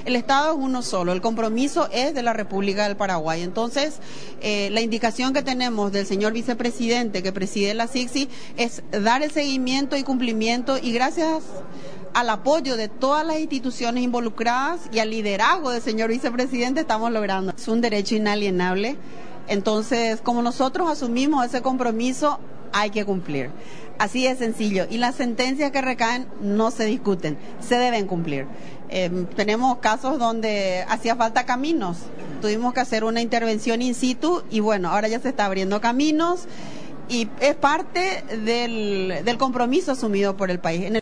El Estado es uno solo, el compromiso es de la República del Paraguay. Entonces, la indicación que tenemos del señor vicepresidente que preside la SICSI es dar el seguimiento y cumplimiento, y gracias al apoyo de todas las instituciones involucradas y al liderazgo del señor vicepresidente estamos logrando. Es un derecho inalienable, entonces como nosotros asumimos ese compromiso hay que cumplir. Así de sencillo, y las sentencias que recaen no se discuten, se deben cumplir. Tenemos casos donde hacía falta caminos, tuvimos que hacer una intervención in situ y bueno, ahora ya se está abriendo caminos y es parte del compromiso asumido por el país.